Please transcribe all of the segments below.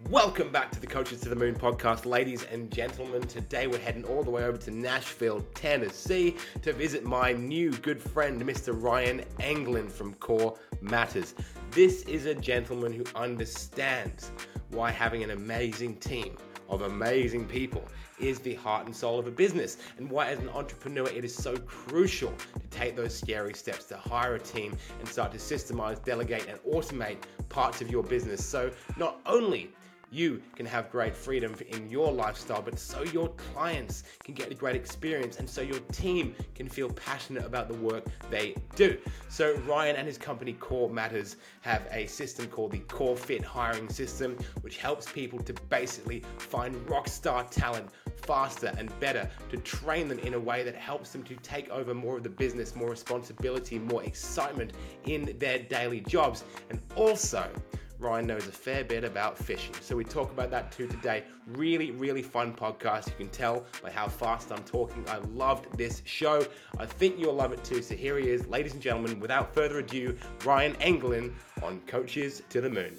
Welcome back to the Coaches to the Moon podcast, ladies and gentlemen. Today we're heading all the way over to Nashville, Tennessee to visit my new good friend, Mr. Ryan Anglin from Core Matters. This is a gentleman who understands why having an amazing team of amazing people is the heart and soul of a business, and why as an entrepreneur it is so crucial to take those scary steps to hire a team and start to systemize, delegate, and automate parts of your business. So not only you can have great freedom in your lifestyle, but so your clients can get a great experience, and so your team can feel passionate about the work they do. So Ryan and his company Core Matters have a system called the Core Fit hiring system, which helps people to basically find rock star talent faster and better, to train them in a way that helps them to take over more of the business, more responsibility, more excitement in their daily jobs. And also, Ryan knows a fair bit about fishing. So we talk about that too today. Really fun podcast. You can tell by how fast I'm talking. I loved this show. I think you'll love it too. So here he is, ladies and gentlemen, without further ado, Ryan Anglin on Coaches to the Moon.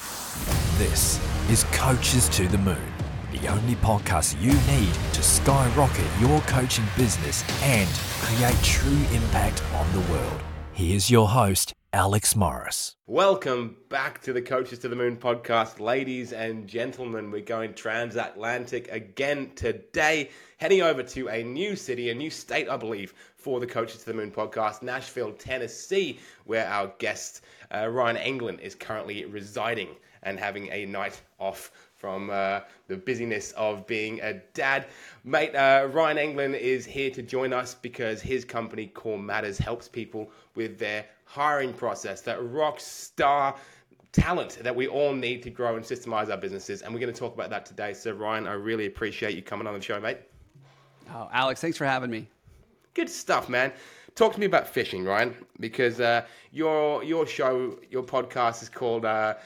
This is Coaches to the Moon, the only podcast you need to skyrocket your coaching business and create true impact on the world. Here's your host, Alex Morris. Welcome back to the Coaches to the Moon podcast, ladies and gentlemen. We're going transatlantic again today, heading over to a new city, a new state, I believe, for the Coaches to the Moon podcast, Nashville, Tennessee, where our guest, Ryan Anglin, is currently residing and having a night off from the busyness of being a dad. Mate, Ryan Anglin is here to join us because his company, Core Matters, helps people with their hiring process, that rock star talent that we all need to grow and systemize our businesses. And we're going to talk about that today. So Ryan, I really appreciate you coming on the show, mate. Oh, Alex, thanks for having me. Good stuff, man. Talk to me about fishing, Ryan, because your show, your podcast is called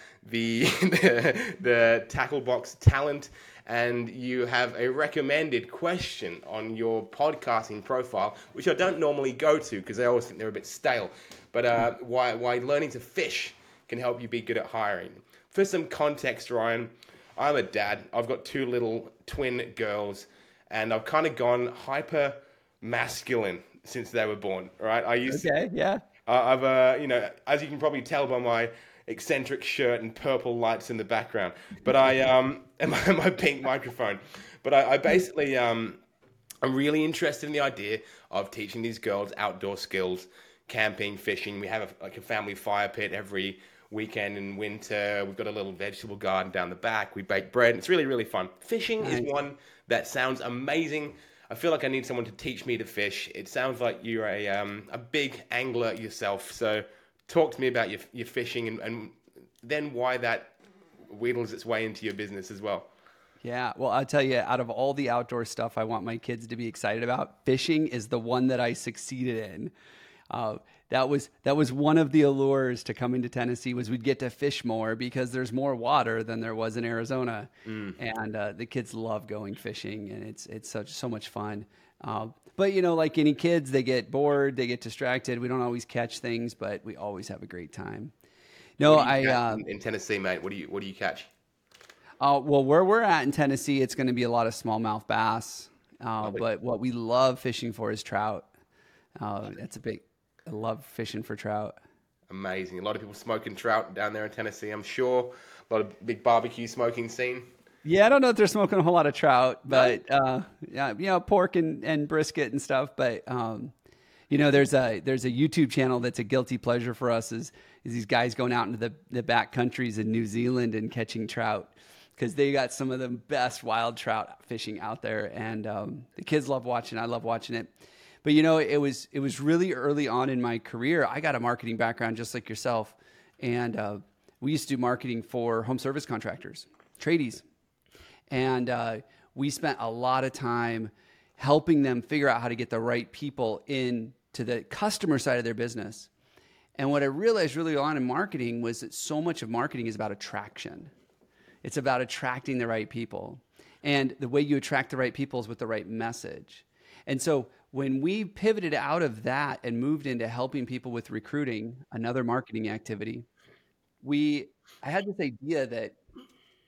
the Tackle Box Talent, and you have a recommended question on your podcasting profile, which I don't normally go to because I always think they're a bit stale. But why learning to fish can help you be good at hiring. For some context, Ryan, I'm a dad. I've got two little twin girls, and I've kind of gone hyper masculine since they were born. Right? I've as you can probably tell by my eccentric shirt and purple lights in the background, but and my pink microphone. But I basically I'm really interested in the idea of teaching these girls outdoor skills. Camping, fishing. We have a family fire pit every weekend in winter. We've got a little vegetable garden down the back. We bake bread. It's really fun. Fishing is one that sounds amazing. I feel like I need someone to teach me to fish. It sounds like you're a big angler yourself. So talk to me about your fishing and then why that wheedles its way into your business as well. Yeah, well, I'll tell you, out of all the outdoor stuff I want my kids to be excited about, fishing is the one that I succeeded in. That was one of the allures to coming to Tennessee, was we'd get to fish more because there's more water than there was in Arizona. And the kids love going fishing, and it's so much fun. But like any kids, they get bored, they get distracted. We don't always catch things, but we always have a great time. No, in Tennessee, mate, what do you catch? Well, where we're at in Tennessee, it's going to be a lot of smallmouth bass. But what we love fishing for is trout. I love fishing for trout. Amazing. A lot of people smoking trout down there in Tennessee, I'm sure. A lot of big barbecue smoking scene. Yeah, I don't know if they're smoking a whole lot of trout, but pork and brisket and stuff. But there's a YouTube channel that's a guilty pleasure for us is these guys going out into the back countries in New Zealand and catching trout, because they got some of the best wild trout fishing out there, and the kids love watching. I love watching it. But it was really early on in my career. I got a marketing background just like yourself, and we used to do marketing for home service contractors, tradies, and we spent a lot of time helping them figure out how to get the right people in to the customer side of their business. And what I realized really on in marketing was that so much of marketing is about attraction. It's about attracting the right people, and the way you attract the right people is with the right message. And so when we pivoted out of that and moved into helping people with recruiting, another marketing activity, I had this idea that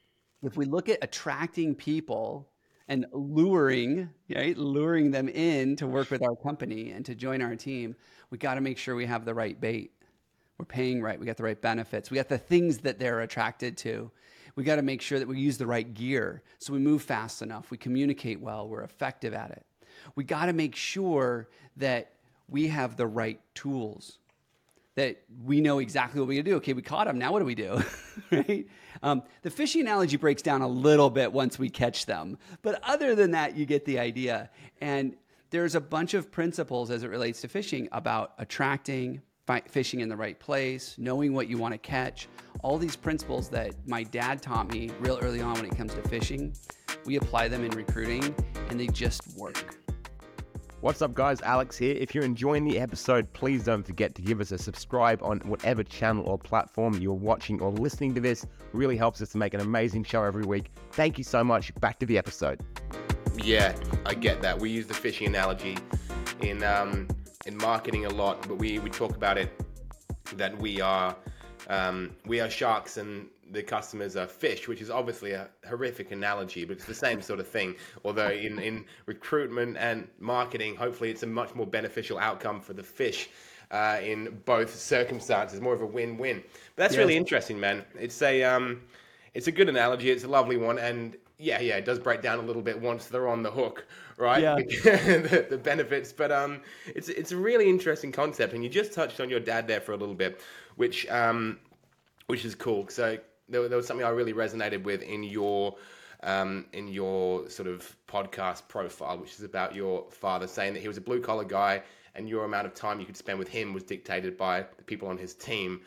if we look at attracting people and luring them in to work with our company and to join our team, we got to make sure we have the right bait. We're paying right. We got the right benefits. We got the things that they're attracted to. We got to make sure that we use the right gear so we move fast enough. We communicate well. We're effective at it. We got to make sure that we have the right tools, that we know exactly what we do. Okay, we caught them. Now what do we do? Right? The fishing analogy breaks down a little bit once we catch them. But other than that, you get the idea. And there's a bunch of principles as it relates to fishing about attracting, fishing in the right place, knowing what you want to catch. All these principles that my dad taught me real early on when it comes to fishing, we apply them in recruiting and they just work. What's up, guys? Alex here. If you're enjoying the episode, please don't forget to give us a subscribe on whatever channel or platform you're watching or listening to this. It really helps us to make an amazing show every week. Thank you so much. Back to the episode. Yeah, I get that. We use the fishing analogy in marketing a lot, but we talk about it that we are sharks and the customers are fish, which is obviously a horrific analogy, but it's the same sort of thing. Although in recruitment and marketing, hopefully it's a much more beneficial outcome for the fish in both circumstances, more of a win-win. But that's really interesting, man. It's a good analogy. It's a lovely one. And yeah, it does break down a little bit once they're on the hook, right? Yeah. the benefits. But it's a really interesting concept. And you just touched on your dad there for a little bit, which is cool. So there was something I really resonated with in your sort of podcast profile, which is about your father saying that he was a blue collar guy and your amount of time you could spend with him was dictated by the people on his team,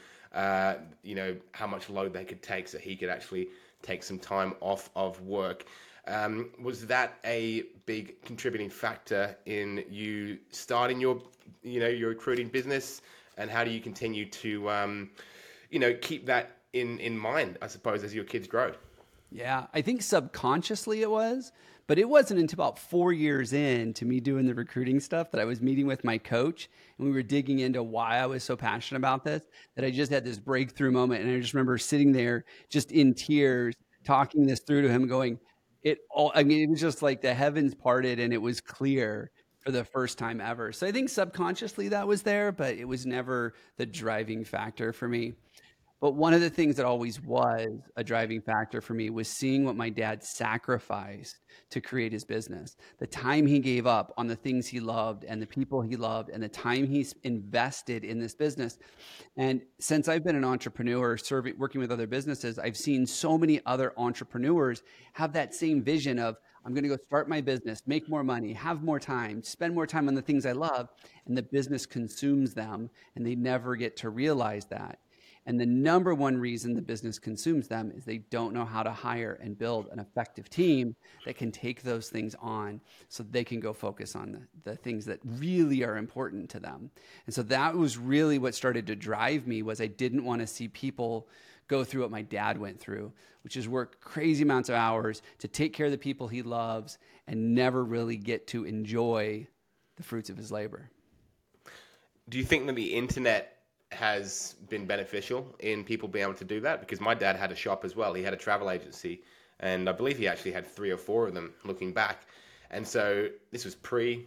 how much load they could take so he could actually take some time off of work. Was that a big contributing factor in you starting your recruiting business? And how do you continue to, keep that in mind, I suppose, as your kids grow? Yeah, I think subconsciously it was, but it wasn't until about 4 years in to me doing the recruiting stuff that I was meeting with my coach and we were digging into why I was so passionate about this, that I just had this breakthrough moment. And I just remember sitting there just in tears, talking this through to him, going, it was just like the heavens parted and it was clear for the first time ever. So I think subconsciously that was there, but it was never the driving factor for me. But one of the things that always was a driving factor for me was seeing what my dad sacrificed to create his business. The time he gave up on the things he loved and the people he loved and the time he's invested in this business. And since I've been an entrepreneur, working with other businesses, I've seen so many other entrepreneurs have that same vision of, I'm going to go start my business, make more money, have more time, spend more time on the things I love, and the business consumes them and they never get to realize that. And the number one reason the business consumes them is they don't know how to hire and build an effective team that can take those things on so they can go focus on the things that really are important to them. And so that was really what started to drive me, was I didn't want to see people go through what my dad went through, which is work crazy amounts of hours to take care of the people he loves and never really get to enjoy the fruits of his labor. Do you think that the internet has been beneficial in people being able to do that? Because my dad had a shop as well. He had a travel agency, and I believe he actually had 3 or 4 of them looking back. And so this was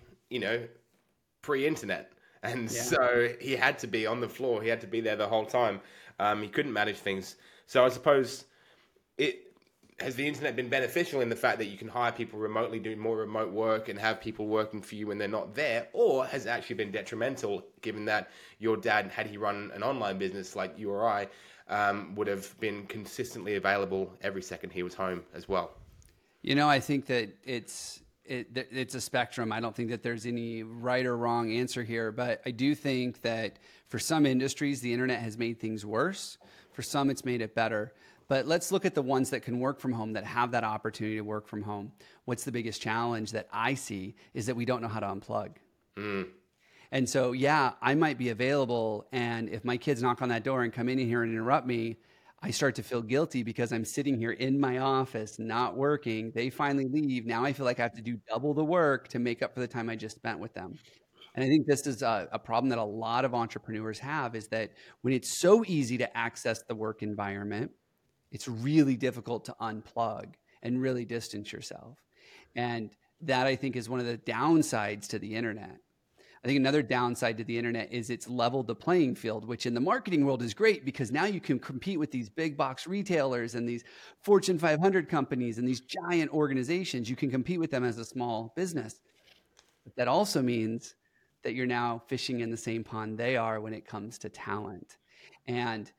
pre-internet. And so he had to be on the floor. He had to be there the whole time. He couldn't manage things. So I suppose has the internet been beneficial in the fact that you can hire people remotely, do more remote work and have people working for you when they're not there? Or has it actually been detrimental, given that your dad, had he run an online business like you or I, would have been consistently available every second he was home as well? I think that it's a spectrum. I don't think that there's any right or wrong answer here, but I do think that for some industries, the internet has made things worse. For some, it's made it better. But let's look at the ones that can work from home, that have that opportunity to work from home. What's the biggest challenge that I see is that we don't know how to unplug. And so, I might be available, and if my kids knock on that door and come in here and interrupt me, I start to feel guilty because I'm sitting here in my office, not working. They finally leave. Now I feel like I have to do double the work to make up for the time I just spent with them. And I think this is a problem that a lot of entrepreneurs have, is that when it's so easy to access the work environment, it's really difficult to unplug and really distance yourself. And that, I think, is one of the downsides to the internet. I think another downside to the internet is it's leveled the playing field, which in the marketing world is great because now you can compete with these big box retailers and these Fortune 500 companies and these giant organizations. You can compete with them as a small business. But that also means that you're now fishing in the same pond they are when it comes to talent. And,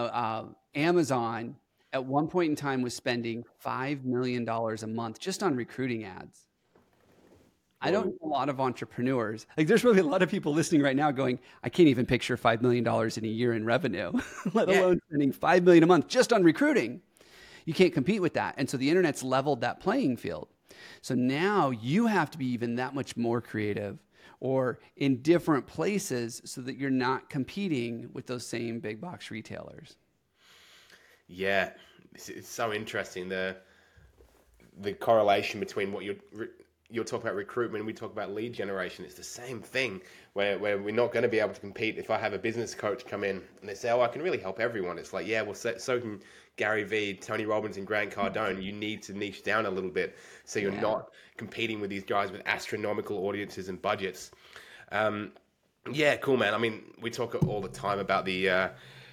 Amazon at one point in time was spending $5 million a month just on recruiting ads. I don't know a lot of entrepreneurs. Like, there's really a lot of people listening right now going, I can't even picture $5 million in a year in revenue, let alone spending $5 million a month just on recruiting. You can't compete with that. And so the internet's leveled that playing field. So now you have to be even that much more creative or in different places so that you're not competing with those same big box retailers. Yeah, it's so interesting, the correlation between what you're talking about recruitment, we talk about lead generation. It's the same thing where we're not going to be able to compete. If I have a business coach come in and they say, I can really help everyone. It's like, yeah, well, so can Gary Vee, Tony Robbins, and Grant Cardone. You need to niche down a little bit so you're not competing with these guys with astronomical audiences and budgets. Yeah, cool, man. I mean, we talk all the time about the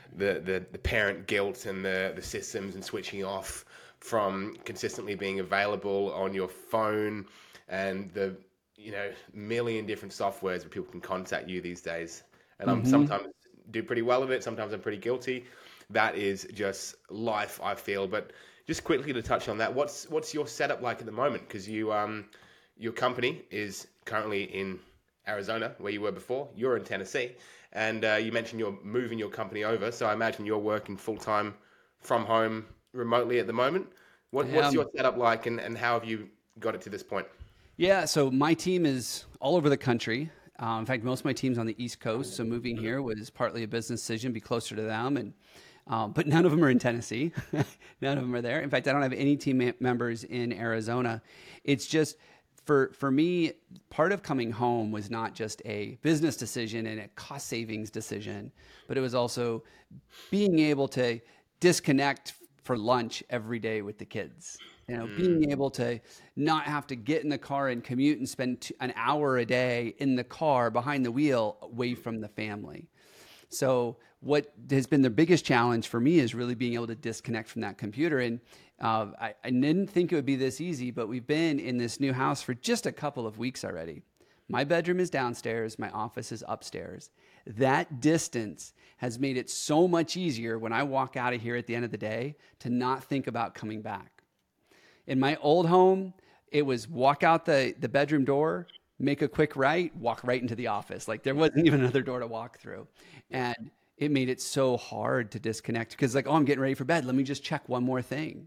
parent guilt and the systems and switching off from consistently being available on your phone and the million different softwares where people can contact you these days. And I'm sometimes do pretty well with it. Sometimes I'm pretty guilty. That is just life, I feel. But just quickly to touch on that, what's your setup like at the moment? Because your company is currently in Arizona, where you were before. You're in Tennessee, and you mentioned you're moving your company over. So I imagine you're working full time from home remotely at the moment. What's your setup like, and how have you got it to this point? Yeah, so my team is all over the country. In fact, most of my team's on the East Coast. So moving here was partly a business decision, be closer to them. And but none of them are in Tennessee. None of them are there. In fact, I don't have any team members in Arizona. It's just for me, part of coming home was not just a business decision and a cost savings decision, but it was also being able to disconnect for lunch every day with the kids. Being able to not have to get in the car and commute and spend an hour a day in the car behind the wheel away from the family. So what has been the biggest challenge for me is really being able to disconnect from that computer. And I didn't think it would be this easy, but we've been in this new house for just a couple of weeks already. My bedroom is downstairs. My office is upstairs. That distance has made it so much easier when I walk out of here at the end of the day to not think about coming back. In my old home, it was walk out the bedroom door, make a quick right, walk right into the office. Like there wasn't even another door to walk through. And it made it so hard to disconnect because I'm getting ready for bed. Let me just check one more thing.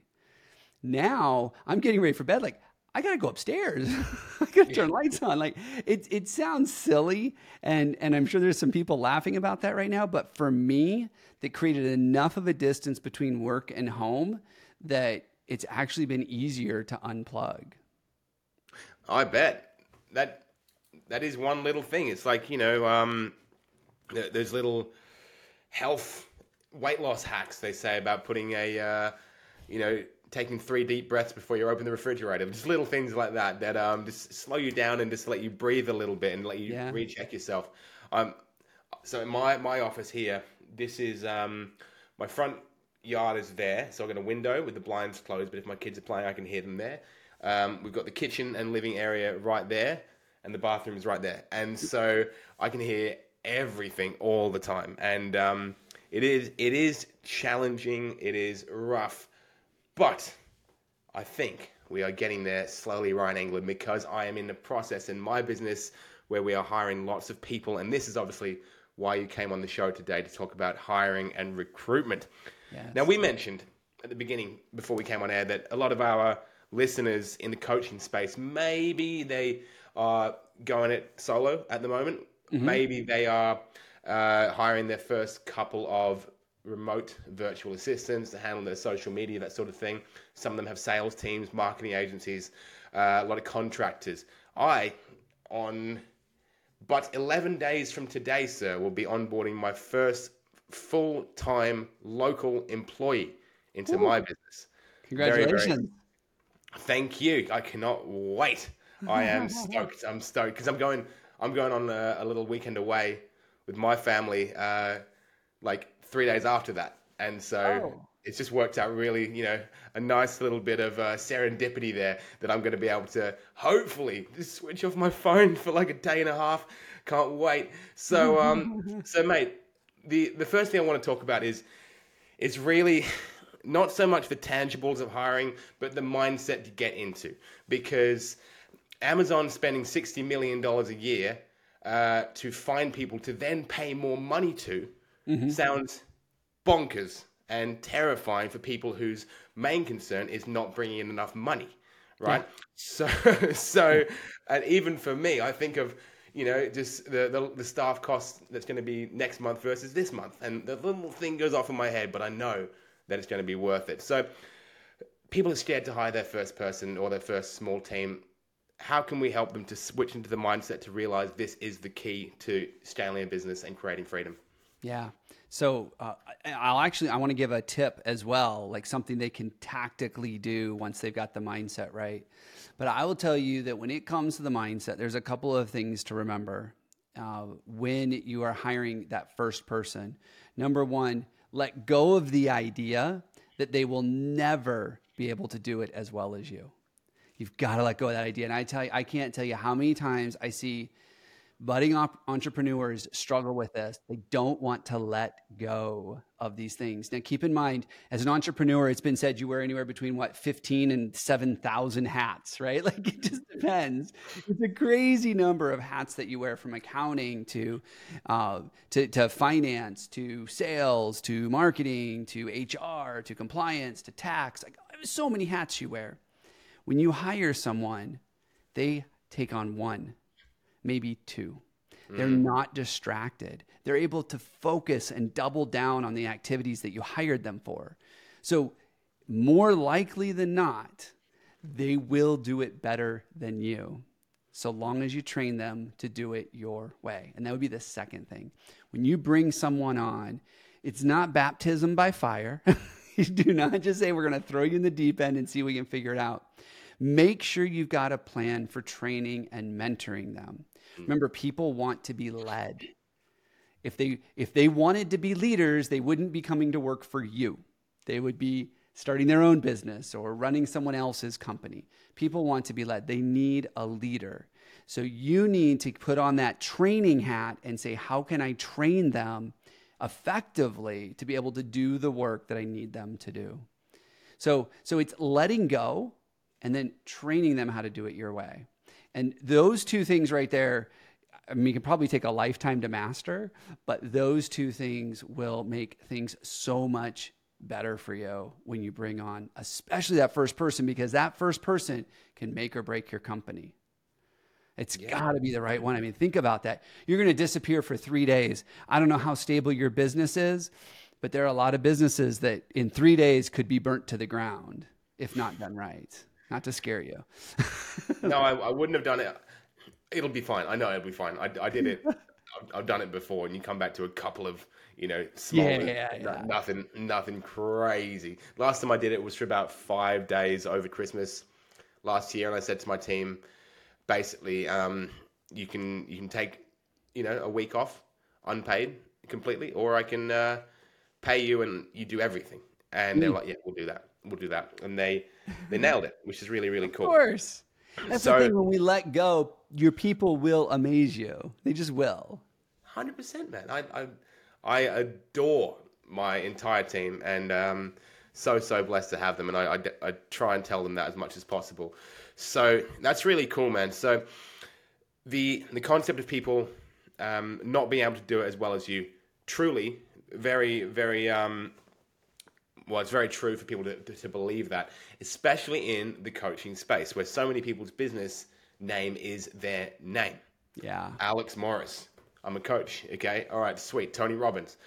Now I'm getting ready for bed. Like I got to go upstairs. I got to turn lights on. Like it sounds silly. And I'm sure there's some people laughing about that right now. But for me, that created enough of a distance between work and home that it's actually been easier to unplug. I bet that is one little thing. It's like, there's little health weight loss hacks they say about putting taking 3 deep breaths before you open the refrigerator. Just little things like that just slow you down and just let you breathe a little bit and let you recheck yourself. So in my office here, this is my front yard is there, so I've got a window with the blinds closed, but if my kids are playing, I can hear them there. We've got the kitchen and living area right there, and the bathroom is right there. And so I can hear everything all the time. And it is challenging, it is rough, but I think we are getting there slowly, Ryan Anglin, because I am in the process in my business where we are hiring lots of people, and this is obviously why you came on the show today to talk about hiring and recruitment. Yes. Now, we mentioned at the beginning, before we came on air, that a lot of our listeners in the coaching space, maybe they are going it solo at the moment. Mm-hmm. Maybe they are hiring their first couple of remote virtual assistants to handle their social media, that sort of thing. Some of them have sales teams, marketing agencies, a lot of contractors. But 11 days from today, sir, will be onboarding my first full-time local employee into my business. Congratulations. Thank you. I cannot wait. I am stoked. I'm stoked because I'm going on a little weekend away with my family, like 3 days after that. And so Oh. it's just worked out really, a nice little bit of serendipity there that I'm going to be able to hopefully just switch off my phone for like a day and a half. Can't wait. So mate, the first thing I want to talk about is it's really not so much the tangibles of hiring, but the mindset to get into. Because Amazon spending $60 million a year to find people to then pay more money to sounds bonkers and terrifying for people whose main concern is not bringing in enough money, right? Yeah. So, and even for me, I think of, just the staff cost that's going to be next month versus this month. And the little thing goes off in my head, but I know that it's going to be worth it. So people are scared to hire their first person or their first small team. How can we help them to switch into the mindset to realize this is the key to scaling a business and creating freedom? Yeah. So I want to give a tip as well, like something they can tactically do once they've got the mindset right. But I will tell you that when it comes to the mindset, there's a couple of things to remember when you are hiring that first person. Number one, let go of the idea that they will never be able to do it as well as you. You've got to let go of that idea. And I can't tell you how many times I see budding entrepreneurs struggle with this. They don't want to let go of these things. Now, keep in mind, as an entrepreneur, it's been said you wear anywhere between 15 and 7,000 hats, right? Like it just depends. It's a crazy number of hats that you wear, from accounting to finance, to sales, to marketing, to HR, to compliance, to tax. Like so many hats you wear. When you hire someone, they take on one, maybe two. They're not distracted. They're able to focus and double down on the activities that you hired them for. So more likely than not, they will do it better than you, so long as you train them to do it your way. And that would be the second thing. When you bring someone on, it's not baptism by fire. You do not just say, we're going to throw you in the deep end and see if we can figure it out. Make sure you've got a plan for training and mentoring them. Remember, people want to be led. If they wanted to be leaders, they wouldn't be coming to work for you. They would be starting their own business or running someone else's company. People want to be led. They need a leader. So you need to put on that training hat and say, how can I train them effectively to be able to do the work that I need them to do? So it's letting go and then training them how to do it your way. And those two things right there, I mean, you can probably take a lifetime to master, but those two things will make things so much better for you when you bring on, especially that first person, because that first person can make or break your company. It's got to be the right one. I mean, think about that. You're going to disappear for 3 days. I don't know how stable your business is, but there are a lot of businesses that in 3 days could be burnt to the ground if not done right. Not to scare you. No, I wouldn't have done it. It'll be fine. I know it'll be fine. I did it. I've done it before, and you come back to a couple of, small, nothing crazy. Last time I did it was for about 5 days over Christmas last year, and I said to my team, basically, you can take, a week off, unpaid completely, or I can pay you and you do everything. And they're like, yeah, we'll do that. We'll do that. And they nailed it, which is really, really cool. Of course. That's the thing. When we let go, your people will amaze you. They just will. 100%, man. I adore my entire team, and so blessed to have them. And I try and tell them that as much as possible. So that's really cool, man. So the concept of people not being able to do it as well as you, truly, very, very well, it's very true for people to believe that, especially in the coaching space where so many people's business name is their name. Yeah. Alex Morris. I'm a coach. Okay. All right. Sweet. Tony Robbins.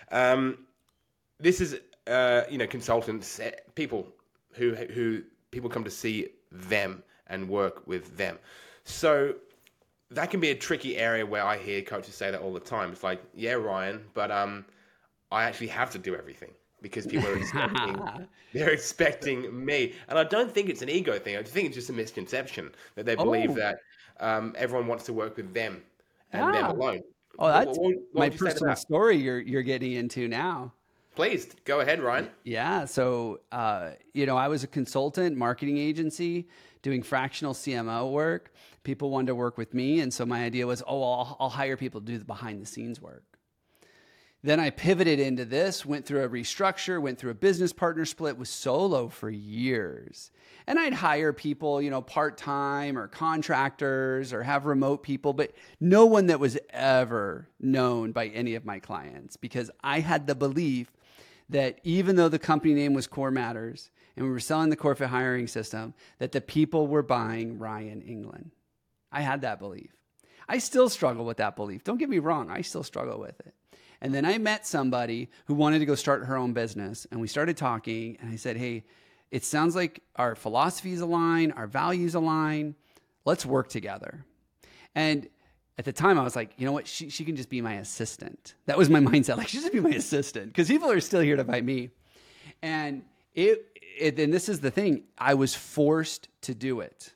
This is, consultants, people who people come to see them and work with them. So that can be a tricky area where I hear coaches say that all the time. It's like, yeah, Ryan, but I actually have to do everything. because people are they're expecting me. And I don't think it's an ego thing. I think it's just a misconception that they believe that everyone wants to work with them and them alone. Oh, that's what my would you say to personal that? story you're getting into now. Please go ahead, Ryan. Yeah. So, I was a consultant, marketing agency, doing fractional CMO work. People wanted to work with me. And so my idea was, I'll hire people to do the behind the scenes work. Then I pivoted into this, went through a restructure, went through a business partner split, was solo for years. And I'd hire people, part-time or contractors or have remote people, but no one that was ever known by any of my clients, because I had the belief that even though the company name was Core Matters and we were selling the Corefit hiring system, that the people were buying Ryan England. I had that belief. I still struggle with that belief. Don't get me wrong. I still struggle with it. And then I met somebody who wanted to go start her own business, and we started talking, and I said, hey, it sounds like our philosophies align, our values align. Let's work together. And at the time I was like, you know what? She can just be my assistant. That was my mindset. Like, she just be my assistant, because people are still here to buy me. And and this is the thing. I was forced to do it.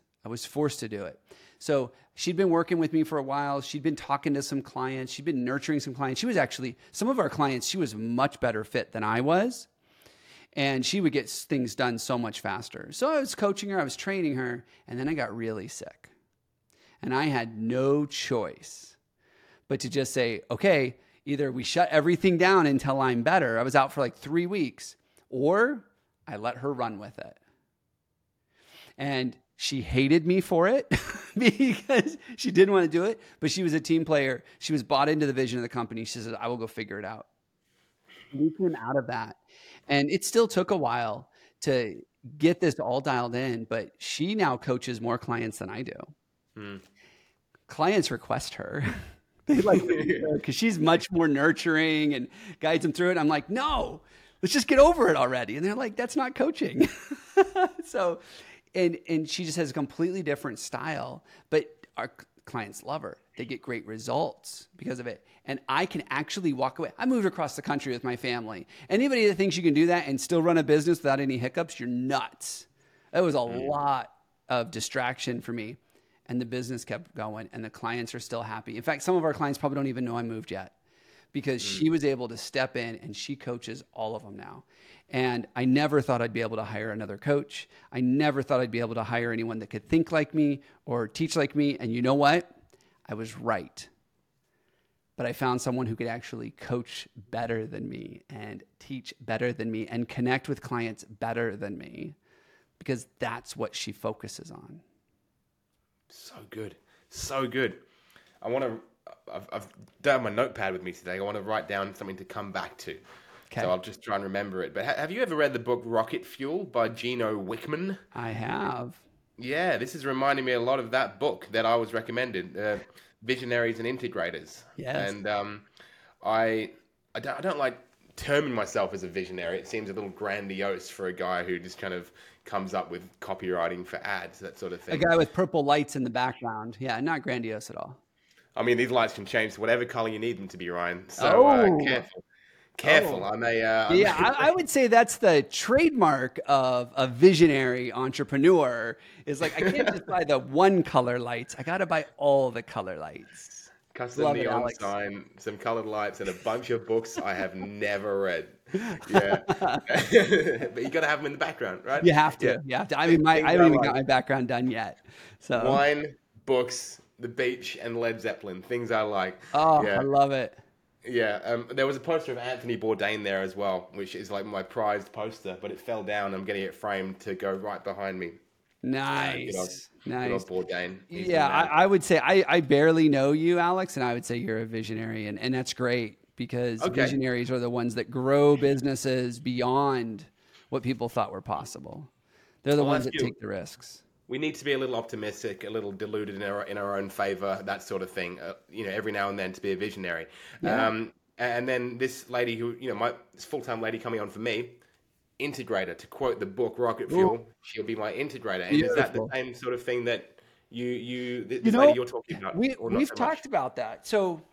So she'd been working with me for a while. She'd been talking to some clients. She'd been nurturing some clients. She was actually, some of our clients, she was a much better fit than I was. And she would get things done so much faster. So I was coaching her, I was training her, and then I got really sick. And I had no choice but to just say, okay, either we shut everything down until I'm better. I was out for like 3 weeks, or I let her run with it. And she hated me for it because she didn't want to do it, but she was a team player. She was bought into the vision of the company. She said, I will go figure it out. We came out of that. And it still took a while to get this all dialed in, but she now coaches more clients than I do. Clients request her. They like her because she's much more nurturing and guides them through it. I'm like, no, let's just get over it already. And they're like, that's not coaching. So, and she just has a completely different style, but our clients love her. They get great results because of it. And I can actually walk away. I moved across the country with my family. Anybody that thinks you can do that and still run a business without any hiccups, you're nuts. That was a lot of distraction for me. And the business kept going and the clients are still happy. In fact, some of our clients probably don't even know I moved yet, because she was able to step in and she coaches all of them now. And I never thought I'd be able to hire another coach. I never thought I'd be able to hire anyone that could think like me or teach like me. And you know what? I was right. But I found someone who could actually coach better than me and teach better than me and connect with clients better than me, because that's what she focuses on. So good. So good. I've done my notepad with me today. I want to write down something to come back to. Okay. So I'll just try and remember it. But have you ever read the book Rocket Fuel by Gino Wickman? I have. Yeah, this is reminding me a lot of that book that I was recommended, Visionaries and Integrators. Yes. And I don't like terming myself as a visionary. It seems a little grandiose for a guy who just kind of comes up with copywriting for ads, that sort of thing. A guy with purple lights in the background. Yeah, not grandiose at all. I mean, these lights can change to whatever color you need them to be, Ryan. So careful. I would say that's the trademark of a visionary entrepreneur. Is like, I can't just buy the one color lights. I got to buy all the color lights. Custom neon sign, some colored lights, and a bunch of books I have never read. Yeah, but you got to have them in the background, right? You have to. Yeah. You have to. I mean, I haven't even got my background done yet. So wine, books, the beach, and Led Zeppelin, things I like. Oh, yeah. I love it. Yeah, there was a poster of Anthony Bourdain there as well, which is like my prized poster, but it fell down. I'm getting it framed to go right behind me. Nice. Nice. Bourdain. Yeah, I would say I barely know you, Alex, and I would say you're a visionary, and that's great, because visionaries are the ones that grow businesses beyond what people thought were possible. They're the ones that take the risks. We need to be a little optimistic, a little deluded in our own favor, that sort of thing. Every now and then to be a visionary. Yeah. And then this lady who, this full-time lady coming on for me, integrator, to quote the book Rocket Fuel, she'll be my integrator. And is that the same sort of thing that this lady you're talking about? We've talked about that. So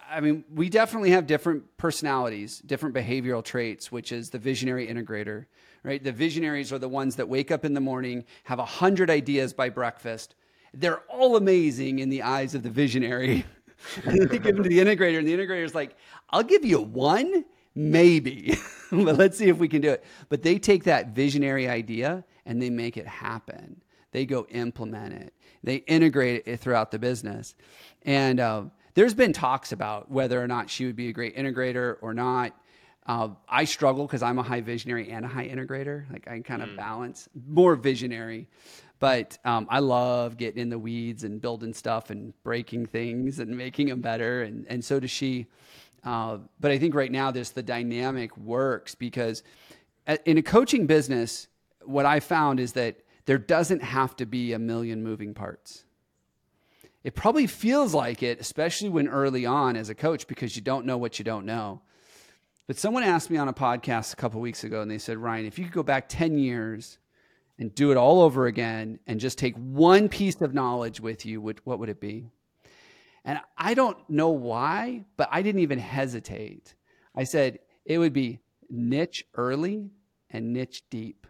I mean, we definitely have different personalities, different behavioral traits, which is the visionary integrator, right? The visionaries are the ones that wake up in the morning, have 100 ideas by breakfast. They're all amazing in the eyes of the visionary. And then they give them to the integrator, and the integrator is like, I'll give you one, maybe, but let's see if we can do it. But they take that visionary idea and they make it happen. They go implement it. They integrate it throughout the business. And there's been talks about whether or not she would be a great integrator or not. I struggle because I'm a high visionary and a high integrator. Like I kind of balance, more visionary. But I love getting in the weeds and building stuff and breaking things and making them better. And so does she. But I think right now the dynamic works because in a coaching business, what I found is that there doesn't have to be a million moving parts. It probably feels like it, especially when early on as a coach, because you don't know what you don't know. But someone asked me on a podcast a couple of weeks ago, and they said, Ryan, if you could go back 10 years and do it all over again and just take one piece of knowledge with you, what would it be? And I don't know why, but I didn't even hesitate. I said it would be niche early and niche deep.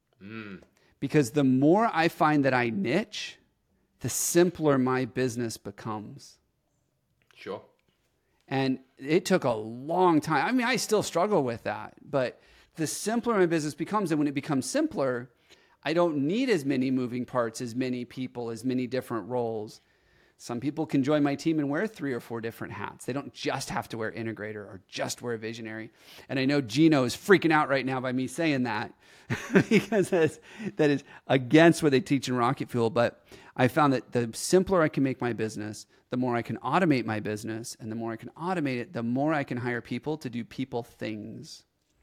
Because the more I find that I niche, the simpler my business becomes. Sure. And it took a long time. I mean, I still struggle with that, but the simpler my business becomes, and when it becomes simpler, I don't need as many moving parts, as many people, as many different roles. Some people can join my team and wear 3 or 4 different hats. They don't just have to wear integrator or just wear visionary. And I know Gino is freaking out right now by me saying that because that is against what they teach in Rocket Fuel. But I found that the simpler I can make my business, the more I can automate my business. And the more I can automate it, the more I can hire people to do people things.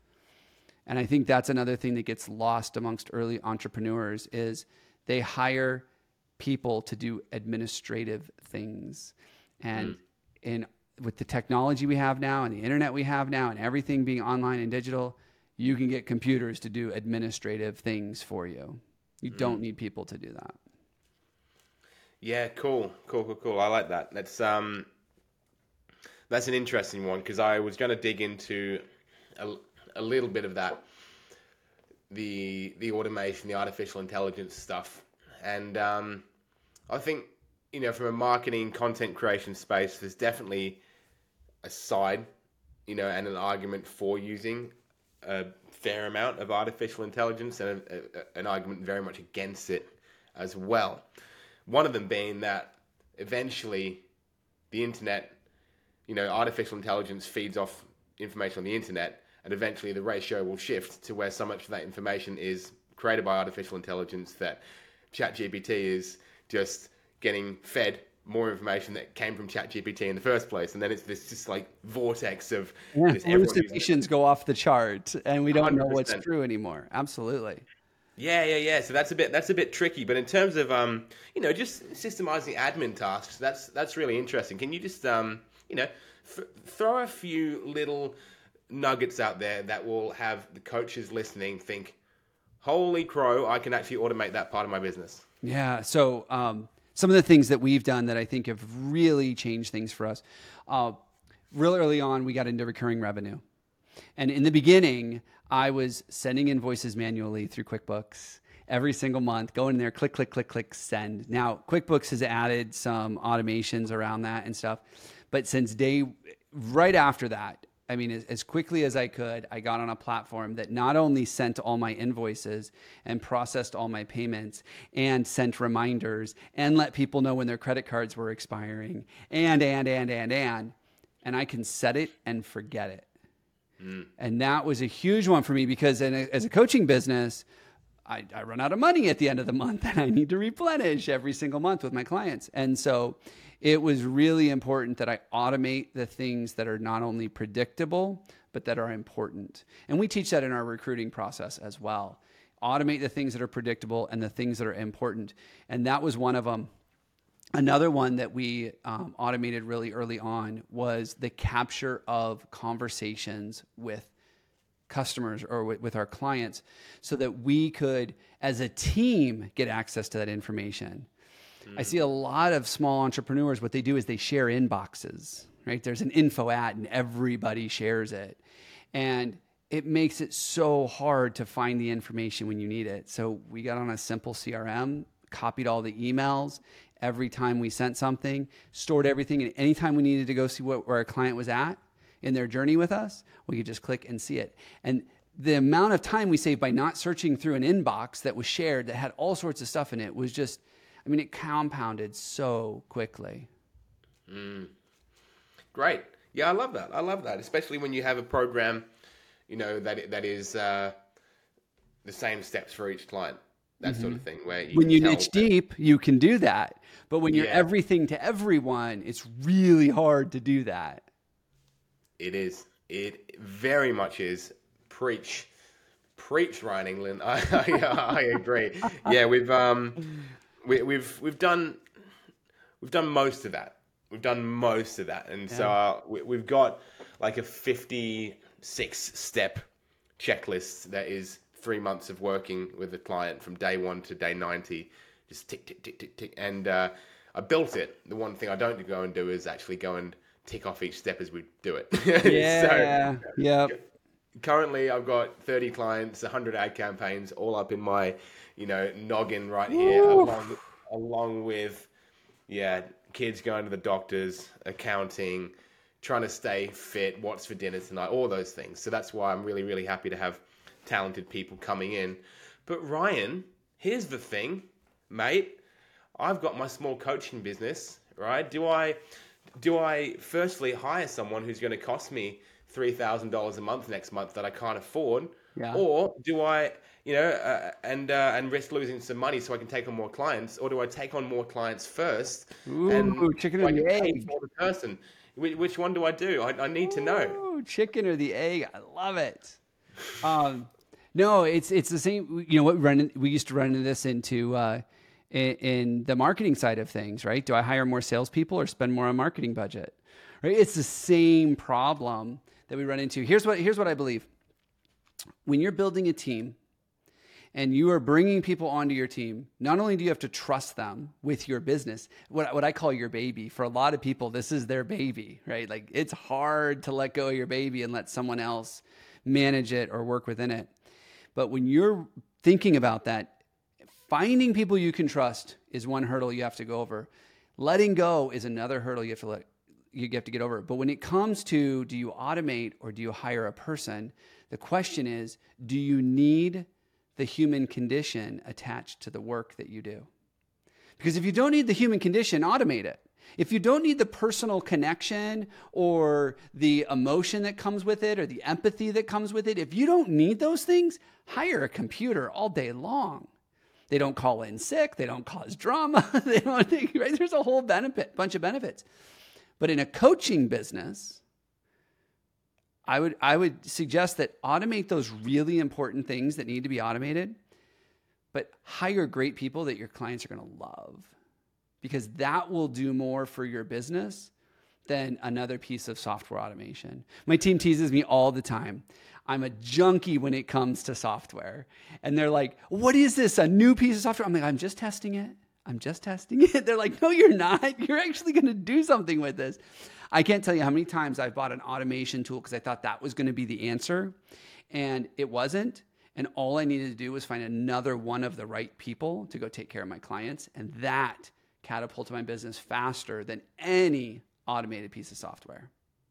And I think that's another thing that gets lost amongst early entrepreneurs is they hire people to do administrative things. And with the technology we have now and the internet we have now and everything being online and digital, you can get computers to do administrative things for you. You don't need people to do that. Yeah, cool. I like that. That's an interesting one because I was going to dig into a little bit of that, the automation, the artificial intelligence stuff. And I think, from a marketing content creation space, there's definitely a side, and an argument for using a fair amount of artificial intelligence and an argument very much against it as well. One of them being that eventually the internet, artificial intelligence feeds off information on the internet, and eventually the ratio will shift to where so much of that information is created by artificial intelligence that ChatGPT is just getting fed more information that came from ChatGPT in the first place. And then it's this just like vortex of hallucinations go off the chart and we don't 100%. know what's true anymore. Absolutely. Yeah. So that's a bit tricky. But in terms of just systemizing admin tasks, that's really interesting. Can you just throw a few little nuggets out there that will have the coaches listening think, holy crow, I can actually automate that part of my business? Yeah. So some of the things that we've done that I think have really changed things for us. Real early on, we got into recurring revenue. And in the beginning, I was sending invoices manually through QuickBooks every single month, go in there, click, click, click, click, send. Now, QuickBooks has added some automations around that and stuff. But right after that, I mean, as quickly as I could, I got on a platform that not only sent all my invoices and processed all my payments and sent reminders and let people know when their credit cards were expiring and I can set it and forget it. And that was a huge one for me because as a coaching business, I run out of money at the end of the month and I need to replenish every single month with my clients. And so it was really important that I automate the things that are not only predictable, but that are important. And we teach that in our recruiting process as well. Automate the things that are predictable and the things that are important. And that was one of them. Another one that we automated really early on was the capture of conversations with customers or with our clients so that we could, as a team, get access to that information. I see a lot of small entrepreneurs, what they do is they share inboxes, right? There's an info at and everybody shares it. And it makes it so hard to find the information when you need it. So we got on a simple CRM, copied all the emails every time we sent something, stored everything. And anytime we needed to go see where a client was at in their journey with us, we could just click and see it. And the amount of time we saved by not searching through an inbox that was shared that had all sorts of stuff in it was just, I mean, it compounded so quickly. Great. Yeah, I love that. I love that, especially when you have a program, you know, that is the same steps for each client, that sort of thing. Where when you niche deep, you can do that. But when you're everything to everyone, it's really hard to do that. It is. It very much is. Preach, Ryan England. I agree. Yeah, we've done most of that. We've done most of that, and so we've got like a 56-step checklist that is 3 months of working with a client from day 1 to day 90, just tick, tick, tick, tick, tick. And I built it. The one thing I don't go and do is actually go and tick off each step as we do it. Yeah. So, yeah. Currently, I've got 30 clients, 100 ad campaigns, all up in my, noggin right here, along with, kids going to the doctors, accounting, trying to stay fit, what's for dinner tonight, all those things. So that's why I'm really, really happy to have talented people coming in. But Ryan, here's the thing, mate. I've got my small coaching business, right? Do I firstly hire someone who's going to cost me $3,000 a month next month that I can't afford? Yeah. Or do I, and risk losing some money so I can take on more clients? Or do I take on more clients first? Chicken or the egg? For the person. Which one do I do? I need to know. Chicken or the egg? I love it. No, it's the same. We used to run into this in the marketing side of things, right? Do I hire more salespeople or spend more on marketing budget? Right? It's the same problem that we run into. Here's what I believe. When you're building a team and you are bringing people onto your team, not only do you have to trust them with your business, what I call your baby. For a lot of people, this is their baby, right? Like, it's hard to let go of your baby and let someone else manage it or work within it. But when you're thinking about that, finding people you can trust is one hurdle you have to go over. Letting go is another hurdle you have to get over. But when it comes to, do you automate or do you hire a person? The question is, do you need the human condition attached to the work that you do? Because if you don't need the human condition, automate it. If you don't need the personal connection or the emotion that comes with it or the empathy that comes with it, if you don't need those things, hire a computer all day long. They don't call in sick. They don't cause drama. Right? There's a whole bunch of benefits. But in a coaching business, I would suggest that automate those really important things that need to be automated, but hire great people that your clients are going to love, because that will do more for your business than another piece of software automation. My team teases me all the time. I'm a junkie when it comes to software. And they're like, what is this, a new piece of software? I'm like, I'm just testing it. They're like, no, you're not. You're actually going to do something with this. I can't tell you how many times I've bought an automation tool because I thought that was going to be the answer, and it wasn't. And all I needed to do was find another one of the right people to go take care of my clients. And that catapulted my business faster than any automated piece of software.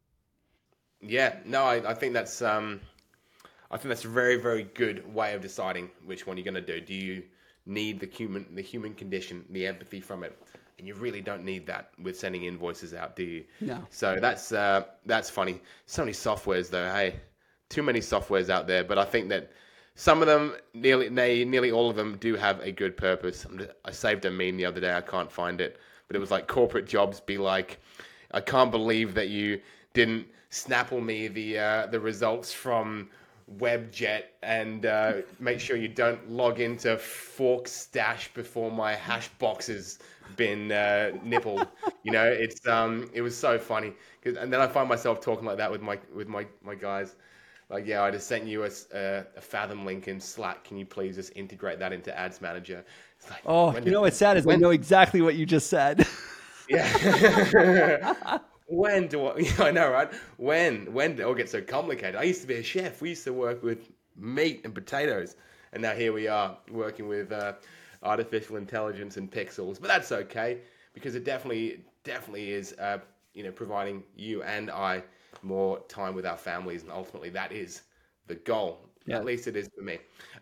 Yeah, no, I think that's a very, very good way of deciding which one you're going to do. Do you need the human condition, the empathy from it? And you really don't need that with sending invoices out, do you? No. So that's funny. So many softwares though. Hey, too many softwares out there. But I think that some of them, nearly all of them, do have a good purpose. I saved a meme the other day. I can't find it, but it was like, corporate jobs be like, I can't believe that you didn't Snapple me the results from Webjet and make sure you don't log into Fork Stash before my hash box has been nippled. It's it was so funny. And then I find myself talking like that with my guys. Like, I just sent you a Fathom link in Slack. Can you please just integrate that into Ads Manager? It's like, what's sad is I know exactly what you just said. Yeah. when do I? I know, right? When did it all get so complicated? I used to be a chef. We used to work with meat and potatoes, and now here we are working with artificial intelligence and pixels. But that's okay because it definitely is, providing you and I more time with our families, and ultimately that is the goal. Yeah. At least it is for me.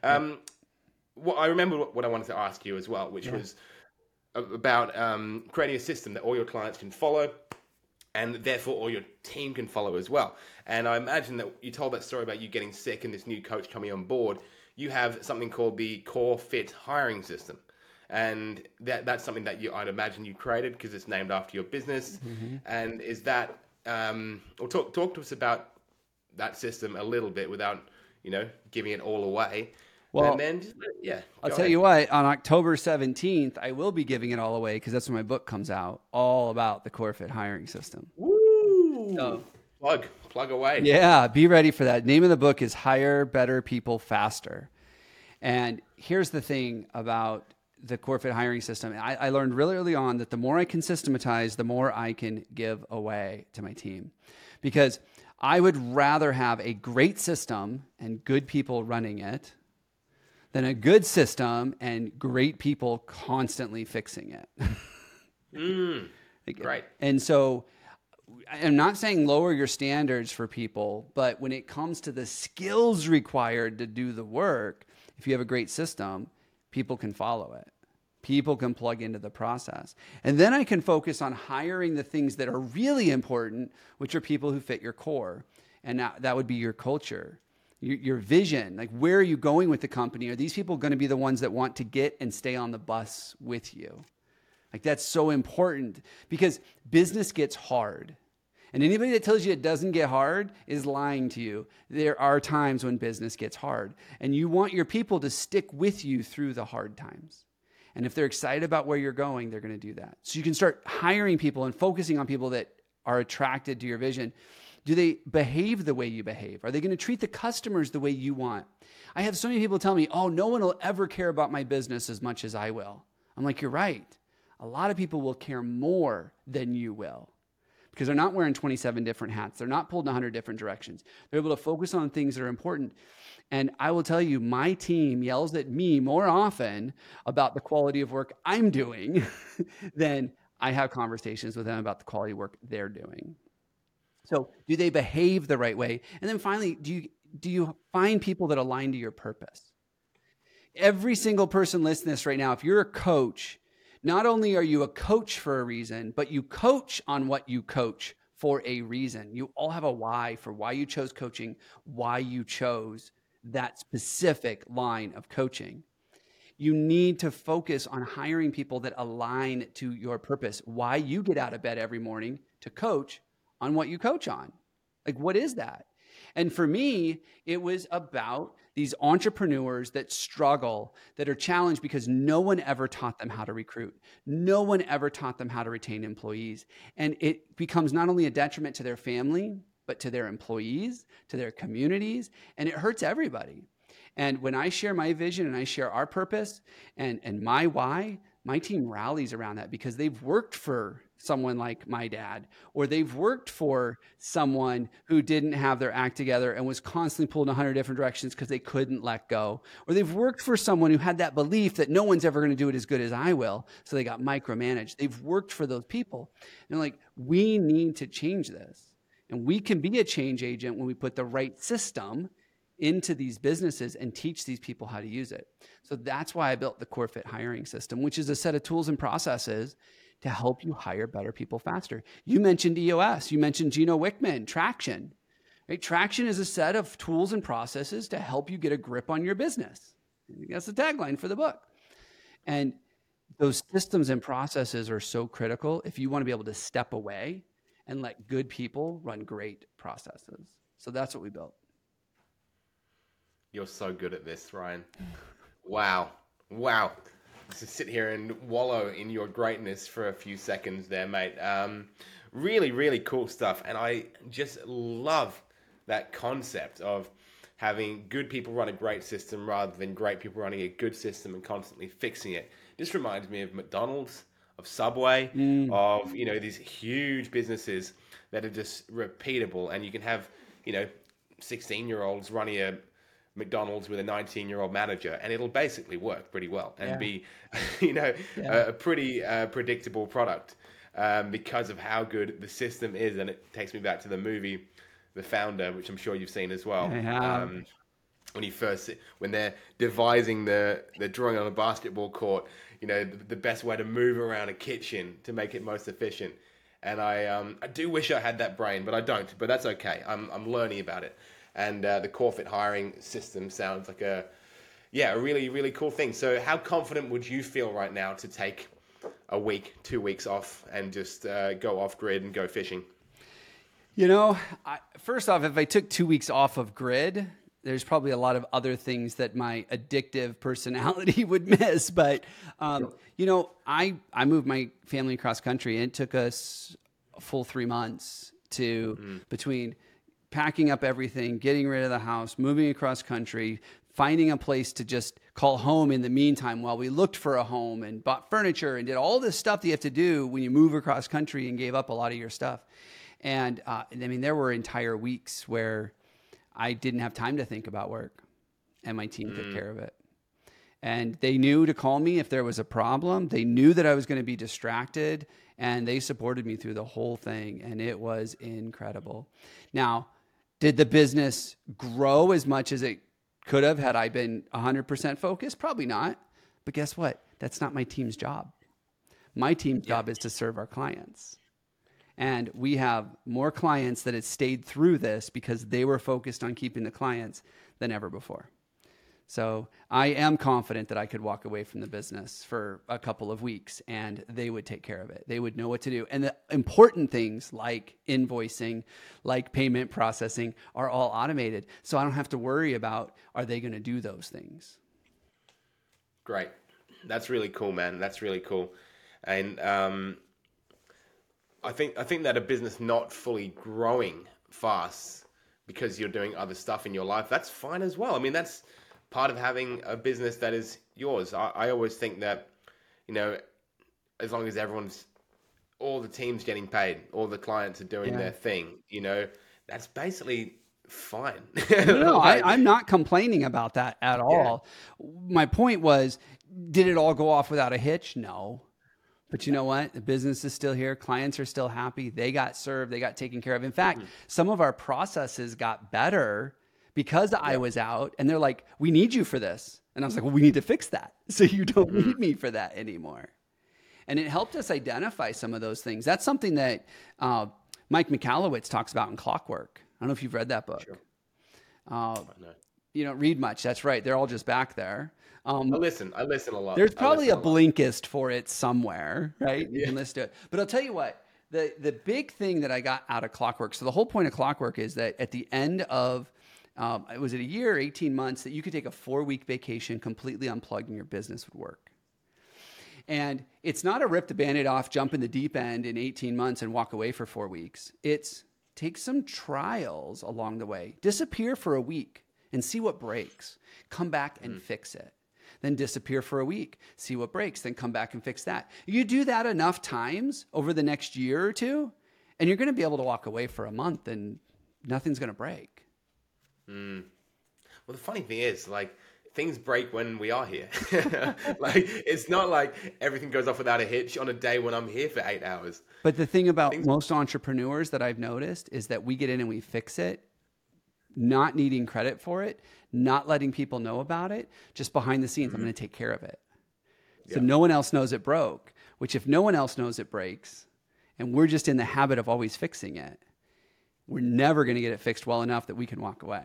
Well, I remember what I wanted to ask you as well, which was about creating a system that all your clients can follow, and therefore all your team can follow as well. And I imagine that you told that story about you getting sick and this new coach coming on board. You have something called the Core Fit hiring system. And that's something that I'd imagine you created because it's named after your business. Mm-hmm. And is that, or talk to us about that system a little bit without, giving it all away. Well, and then I'll tell you what, on October 17th, I will be giving it all away because that's when my book comes out, all about the Core Fit hiring system. Woo! So, plug away. Yeah, be ready for that. Name of the book is Hire Better People Faster. And here's the thing about the Core Fit hiring system. I learned really early on that the more I can systematize, the more I can give away to my team. Because I would rather have a great system and good people running it than a good system and great people constantly fixing it. Right. And so I'm not saying lower your standards for people, but when it comes to the skills required to do the work, if you have a great system, people can follow it. People can plug into the process. And then I can focus on hiring the things that are really important, which are people who fit your core. And that would be your culture. Your vision, like where are you going with the company? Are these people going to be the ones that want to get and stay on the bus with you? Like that's so important because business gets hard. And anybody that tells you it doesn't get hard is lying to you. There are times when business gets hard and you want your people to stick with you through the hard times. And if they're excited about where you're going, they're going to do that. So you can start hiring people and focusing on people that are attracted to your vision. Do they behave the way you behave? Are they going to treat the customers the way you want? I have so many people tell me, oh, no one will ever care about my business as much as I will. I'm like, you're right. A lot of people will care more than you will because they're not wearing 27 different hats. They're not pulled in 100 different directions. They're able to focus on things that are important. And I will tell you, my team yells at me more often about the quality of work I'm doing than I have conversations with them about the quality of work they're doing. So do they behave the right way? And then finally, do you find people that align to your purpose? Every single person listening to this right now, if you're a coach, not only are you a coach for a reason, but you coach on what you coach for a reason. You all have a why for why you chose coaching, why you chose that specific line of coaching. You need to focus on hiring people that align to your purpose, why you get out of bed every morning to coach on what you coach on. Like, what is that? And for me, it was about these entrepreneurs that struggle, that are challenged because no one ever taught them how to recruit. No one ever taught them how to retain employees. And it becomes not only a detriment to their family, but to their employees, to their communities, and it hurts everybody. And when I share my vision and I share our purpose and my why, my team rallies around that because they've worked for someone like my dad, or they've worked for someone who didn't have their act together and was constantly pulled in 100 different directions because they couldn't let go, or they've worked for someone who had that belief that no one's ever going to do it as good as I will, so they got micromanaged. They've worked for those people. And like, we need to change this. And we can be a change agent when we put the right system into these businesses and teach these people how to use it. So that's why I built the Core Fit hiring system, which is a set of tools and processes to help you hire better people faster. You mentioned EOS. You mentioned Gino Wickman, Traction. Right? Traction is a set of tools and processes to help you get a grip on your business. That's the tagline for the book. And those systems and processes are so critical if you want to be able to step away and let good people run great processes. So that's what we built. You're so good at this, Ryan. Wow. Just sit here and wallow in your greatness for a few seconds there, mate. Really, really cool stuff. And I just love that concept of having good people run a great system rather than great people running a good system and constantly fixing it. This reminds me of McDonald's. Subway, of, you know, these huge businesses that are just repeatable, and you can have, you know, 16-year-olds running a McDonald's with a 19-year-old manager, and it'll basically work pretty well and be, you know, a pretty predictable product, because of how good the system is. And it takes me back to the movie The Founder, which I'm sure you've seen as well. I have. When they're devising the drawing on a basketball court, you know, the best way to move around a kitchen to make it most efficient. And I do wish I had that brain, but I don't. But that's okay. I'm learning about it. And the Corfit hiring system sounds like a really, really cool thing. So how confident would you feel right now to take a week, 2 weeks off and just go off grid and go fishing? You know, first off, if I took 2 weeks off of grid, there's probably a lot of other things that my addictive personality would miss. But, you know, I moved my family across country, and it took us a full 3 months between packing up everything, getting rid of the house, moving across country, finding a place to just call home in the meantime while we looked for a home and bought furniture and did all this stuff that you have to do when you move across country and gave up a lot of your stuff. And I mean, there were entire weeks where I didn't have time to think about work, and my team took care of it. And they knew to call me if there was a problem. They knew that I was going to be distracted, and they supported me through the whole thing. And it was incredible. Now, did the business grow as much as it could have had I been 100% focused? Probably not. But guess what? That's not my team's job. My team's job is to serve our clients. And we have more clients that have stayed through this because they were focused on keeping the clients than ever before. So I am confident that I could walk away from the business for a couple of weeks and they would take care of it. They would know what to do. And the important things like invoicing, like payment processing are all automated. So I don't have to worry about, are they going to do those things? Great. That's really cool, man. That's really cool. And I think that a business not fully growing fast because you're doing other stuff in your life, that's fine as well. I mean, that's part of having a business that is yours. I always think that, you know, as long as all the team's getting paid, all the clients are doing their thing, you know, that's basically fine. No, I'm not complaining about that at all. My point was, did it all go off without a hitch? No. But you know what? The business is still here. Clients are still happy. They got served. They got taken care of. In fact, some of our processes got better because I was out, and they're like, we need you for this. And I was like, well, we need to fix that. So you don't need me for that anymore. And it helped us identify some of those things. That's something that Mike Michalowicz talks about in Clockwork. I don't know if you've read that book. Sure. You don't read much. That's right. They're all just back there. I listen a lot. There's probably a Blinkist for it somewhere, right? You can listen to it. But I'll tell you what, the big thing that I got out of Clockwork, so the whole point of Clockwork is that at the end of, was it a year, 18 months, that you could take a 4-week vacation completely unplugged and your business would work. And it's not a rip the Band-Aid off, jump in the deep end in 18 months and walk away for 4 weeks. It's take some trials along the way. Disappear for a week and see what breaks. Come back and fix it. Then disappear for a week, see what breaks, then come back and fix that. You do that enough times over the next year or two, and you're going to be able to walk away for a month and nothing's going to break. Well, the funny thing is, like, things break when we are here. Like, it's not like everything goes off without a hitch on a day when I'm here for 8 hours. But the thing about most entrepreneurs that I've noticed is that we get in and we fix it, not needing credit for it, not letting people know about it, just behind the scenes, I'm going to take care of it. So no one else knows it broke, which if no one else knows it breaks, and we're just in the habit of always fixing it, we're never going to get it fixed well enough that we can walk away.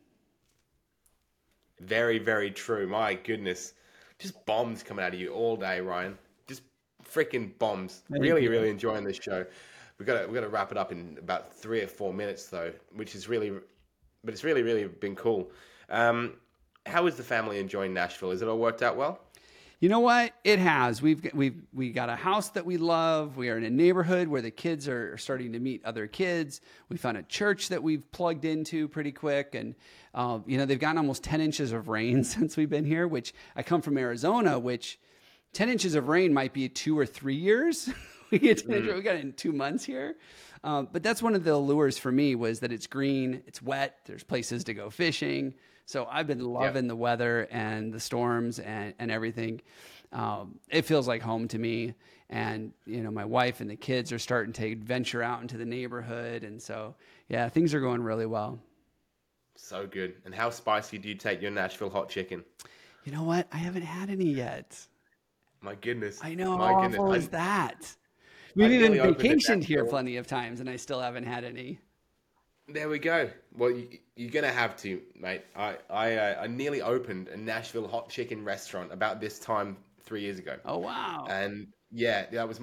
Very, very true. My goodness. Just bombs coming out of you all day, Ryan. Just freaking bombs. Really, really enjoying this show. We've got to wrap it up in about 3 or 4 minutes, though, which is really... But it's really, really been cool. How is the family enjoying Nashville? Has it all worked out well? You know what? It has. We got a house that we love. We are in a neighborhood where the kids are starting to meet other kids. We found a church that we've plugged into pretty quick. And, you know, they've gotten almost 10 inches of rain since we've been here, which I come from Arizona, which 10 inches of rain might be 2 or 3 years. We got it in 2 months here. But that's one of the allures for me, was that it's green, it's wet, there's places to go fishing. So I've been loving the weather and the storms and everything. It feels like home to me. And, my wife and the kids are starting to venture out into the neighborhood. And so, yeah, things are going really well. So good. And how spicy do you take your Nashville hot chicken? You know what? I haven't had any yet. My goodness. I know. My How goodness. awful is that? We've I even really opened it vacationed here Nashville. plenty of times, and I still haven't had any. There we go. Well, you're going to have to, mate. I nearly opened a Nashville hot chicken restaurant about this time 3 years ago. Oh, wow. And yeah, that was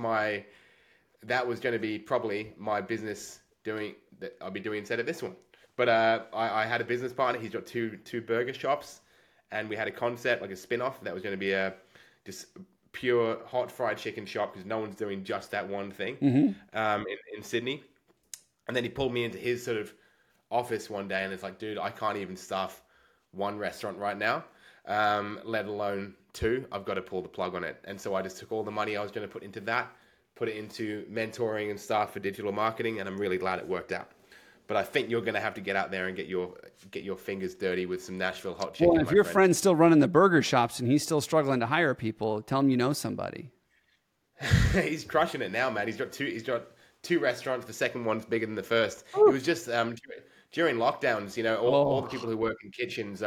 going to be probably my business that I'll be doing instead of this one. But I had a business partner. He's got two burger shops, and we had a concept, like a spin-off, that was going to be just pure hot fried chicken shop, because no one's doing just that one thing in Sydney. And then he pulled me into his sort of office one day, and it's like, dude, I can't even staff one restaurant right now, let alone two. I've got to pull the plug on it. And so I just took all the money I was going to put into that, put it into mentoring and staff for digital marketing, and I'm really glad it worked out. But I think you're going to have to get out there and get your fingers dirty with some Nashville hot chicken. Well, if your friend's still running the burger shops and he's still struggling to hire people, tell him you know somebody. He's crushing it now, man. He's got two restaurants. The second one's bigger than the first. It was just during lockdowns. All the people who work in kitchens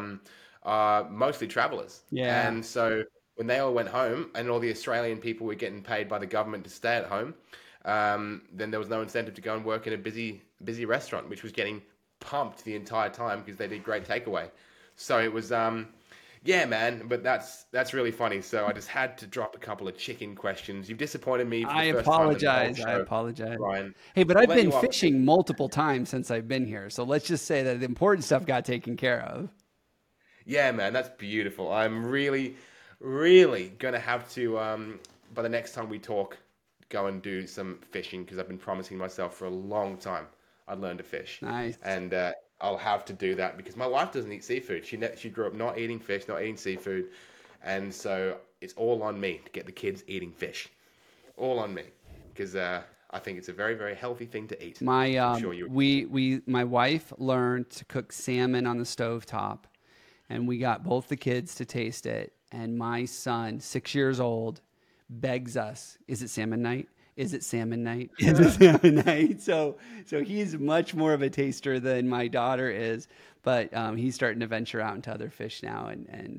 are mostly travelers. Yeah. And so when they all went home, and all the Australian people were getting paid by the government to stay at home, then there was no incentive to go and work in a busy restaurant, which was getting pumped the entire time because they did great takeaway. So it was, yeah, man. But that's really funny. So I just had to drop a couple of chicken questions. You've disappointed me. I apologize. I apologize, Ryan. Hey, but I've been fishing multiple times since I've been here. So let's just say that the important stuff got taken care of. Yeah, man, that's beautiful. I'm really, really gonna have to, by the next time we talk, go and do some fishing, because I've been promising myself for a long time I'd learn to fish. Nice. And I'll have to do that, because my wife doesn't eat seafood. She grew up not eating fish, not eating seafood, and so it's all on me to get the kids eating fish. All on me, because I think it's a very, very healthy thing to eat. My my wife learned to cook salmon on the stovetop, and we got both the kids to taste it. And my son, 6 years old, begs us, "Is it salmon night? Is it salmon night? Is it salmon night?" So he's much more of a taster than my daughter is, but he's starting to venture out into other fish now.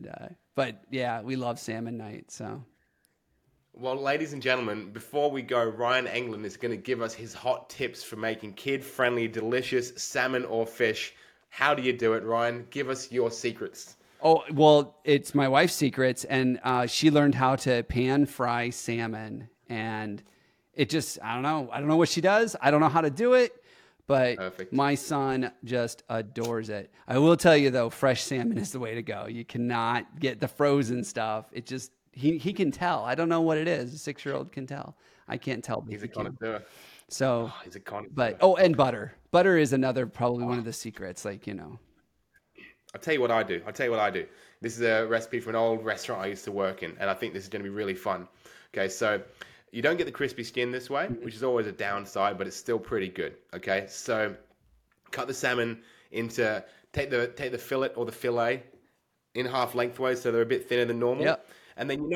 But yeah, we love salmon night. So. Well, ladies and gentlemen, before we go, Ryan Englund is going to give us his hot tips for making kid-friendly, delicious salmon or fish. How do you do it, Ryan? Give us your secrets. Oh, well, it's my wife's secrets, and she learned how to pan fry salmon, and it just, I don't know what she does. I don't know how to do it, but Perfect. My son just adores it. I will tell you, though, fresh salmon is the way to go. You cannot get the frozen stuff. It just, he can tell. I don't know what it is. A 6-year-old can tell. I can't tell. He's a connoisseur. So, He's a connoisseur. but, and butter. Butter is another, probably one of the secrets, I'll tell you what I do. This is a recipe from an old restaurant I used to work in, and I think this is going to be really fun. Okay, so you don't get the crispy skin this way, which is always a downside, but it's still pretty good. Okay, so cut the salmon into, take the fillet or the fillet in half lengthways, so they're a bit thinner than normal. Yep. And then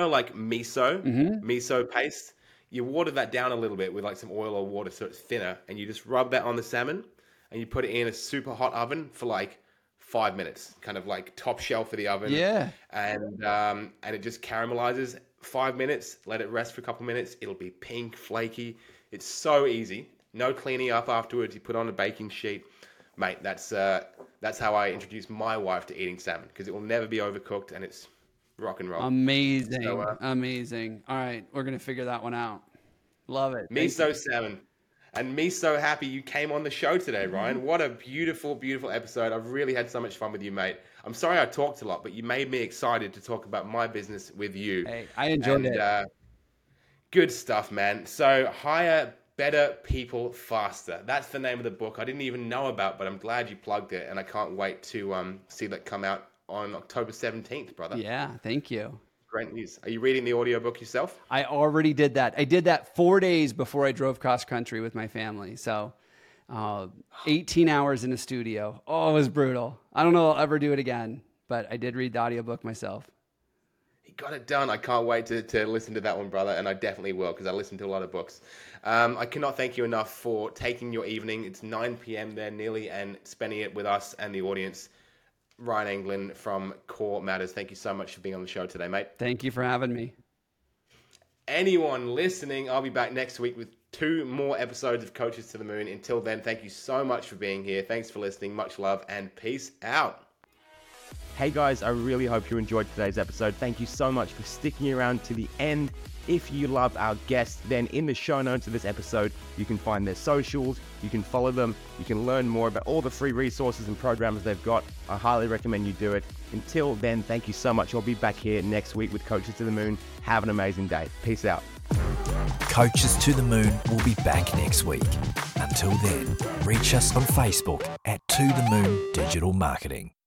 miso paste, you water that down a little bit with like some oil or water so it's thinner, and you just rub that on the salmon, and you put it in a super hot oven for like 5 minutes, kind of like top shelf of the oven. Yeah. And it just caramelizes. 5 minutes, let it rest for a couple minutes. It'll be pink, flaky. It's so easy. No cleaning up afterwards. You put on a baking sheet. Mate, that's how I introduce my wife to eating salmon, because it will never be overcooked, and it's rock and roll. Amazing. So, Amazing. All right. We're going to figure that one out. Love it. Miso salmon. And me so happy you came on the show today, Ryan. What a beautiful, beautiful episode. I've really had so much fun with you, mate. I'm sorry I talked a lot, but you made me excited to talk about my business with you. Hey, I enjoyed it. Good stuff, man. So hire better people faster. That's the name of the book I didn't even know about, but I'm glad you plugged it, and I can't wait to see that come out on October 17th, brother. Yeah, thank you. great news. Are you reading the audiobook yourself? I already did that. I did that 4 days before I drove cross country with my family. So 18 hours in a studio. Oh, it was brutal. I don't know if I'll ever do it again, but I did read the audiobook myself. You got it done. I can't wait to listen to that one, brother, and I definitely will because I listen to a lot of books. I cannot thank you enough for taking your evening. It's 9 p.m. there nearly, and spending it with us and the audience. Ryan Anglin from Core Matters, thank you so much for being on the show today, mate. Thank you for having me. Anyone listening, I'll be back next week with 2 more episodes of Coaches to the Moon. Until then, thank you so much for being here. Thanks for listening. Much love and peace out. Hey guys, I really hope you enjoyed today's episode. Thank you so much for sticking around to the end. If you love our guests, then in the show notes of this episode, you can find their socials, you can follow them, you can learn more about all the free resources and programs they've got. I highly recommend you do it. Until then, thank you so much. I'll be back here next week with Coaches to the Moon. Have an amazing day. Peace out. Coaches to the Moon will be back next week. Until then, reach us on Facebook at To The Moon Digital Marketing.